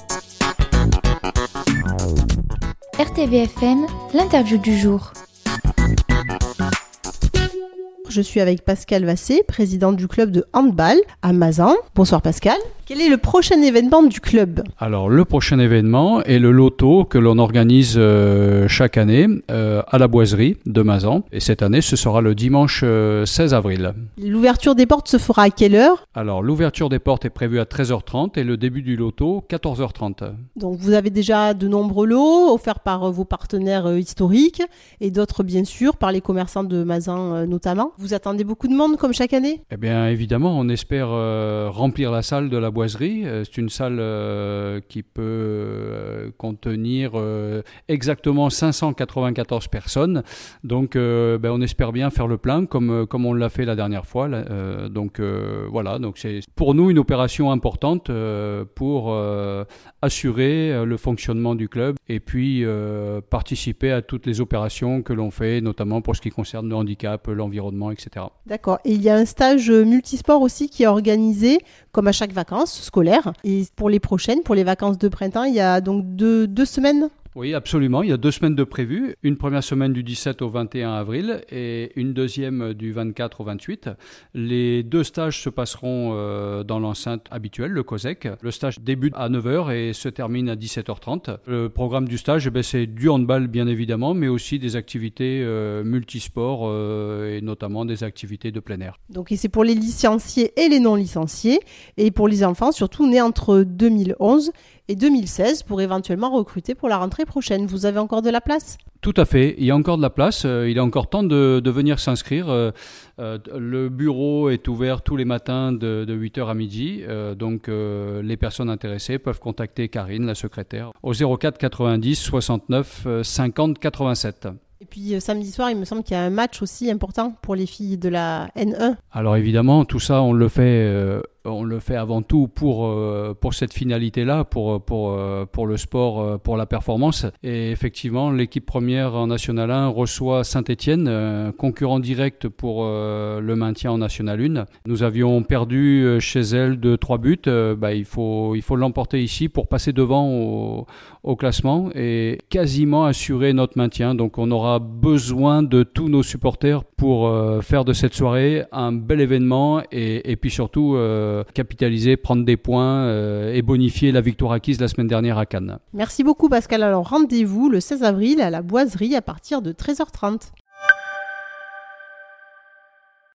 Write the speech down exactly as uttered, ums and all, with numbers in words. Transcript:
R T V F M, l'interview du jour. Je suis avec Pascal Vassé, présidente du club de handball à Mazan. Bonsoir Pascal. Quel est le prochain événement du club ? Alors le prochain événement est le loto que l'on organise euh, chaque année euh, à la boiserie de Mazan. Et cette année, ce sera le dimanche euh, seize avril. L'ouverture des portes se fera à quelle heure ? Alors l'ouverture des portes est prévue à treize heures trente et le début du loto quatorze heures trente. Donc vous avez déjà de nombreux lots offerts par vos partenaires euh, historiques et d'autres bien sûr par les commerçants de Mazan euh, notamment. Vous attendez beaucoup de monde comme chaque année ? Eh bien évidemment, on espère euh, remplir la salle de la boiserie. C'est une salle euh, qui peut euh, contenir euh, exactement cinq cent quatre-vingt-quatorze personnes. Donc euh, ben, on espère bien faire le plein comme, comme on l'a fait la dernière fois. Là. Euh, donc euh, voilà, donc c'est pour nous une opération importante euh, pour euh, assurer le fonctionnement du club et puis euh, participer à toutes les opérations que l'on fait, notamment pour ce qui concerne le handicap, l'environnement, et cetera. D'accord. Et il y a un stage multisport aussi qui est organisé comme à chaque vacances scolaires. Et pour les prochaines, pour les vacances de printemps, il y a donc deux, deux semaines. Oui, absolument. Il y a deux semaines de prévues. Une première semaine du dix-sept au vingt et un avril et une deuxième du vingt-quatre au vingt-huit. Les deux stages se passeront euh, dans l'enceinte habituelle, le COSEC. Le stage débute à neuf heures et se termine à dix-sept heures trente. Le programme du stage, eh bien, c'est du handball bien évidemment, mais aussi des activités euh, multisports euh, et notamment des activités de plein air. Donc et c'est pour les licenciés et les non licenciés et pour les enfants surtout nés entre deux mille onze et deux mille seize pour éventuellement recruter pour la rentrée prochaine. Vous avez encore de la place ? Tout à fait, il y a encore de la place, euh, il est encore temps de, de venir s'inscrire. Euh, euh, le bureau est ouvert tous les matins de, de huit heures à midi, euh, donc euh, les personnes intéressées peuvent contacter Karine, la secrétaire, au zéro quatre quatre-vingt-dix soixante-neuf cinquante quatre-vingt-sept. Et puis euh, samedi soir, il me semble qu'il y a un match aussi important pour les filles de la N un. Alors évidemment, tout ça, on le fait, euh, on le fait avant tout pour euh, pour cette finalité-là, pour pour pour le sport, euh, pour la performance. Et effectivement, l'équipe première en National un reçoit Saint-Étienne, euh, concurrent direct pour euh, le maintien en National un. Nous avions perdu chez elle de trois buts. Euh, bah, il faut il faut l'emporter ici pour passer devant au, au classement et quasiment assurer notre maintien. Donc on aura besoin de tous nos supporters pour euh, faire de cette soirée un bel événement et, et puis surtout euh, capitaliser, prendre des points euh, et bonifier la victoire acquise la semaine dernière à Cannes. Merci beaucoup Pascal. Alors rendez-vous le seize avril à la Boiserie à partir de treize heures trente.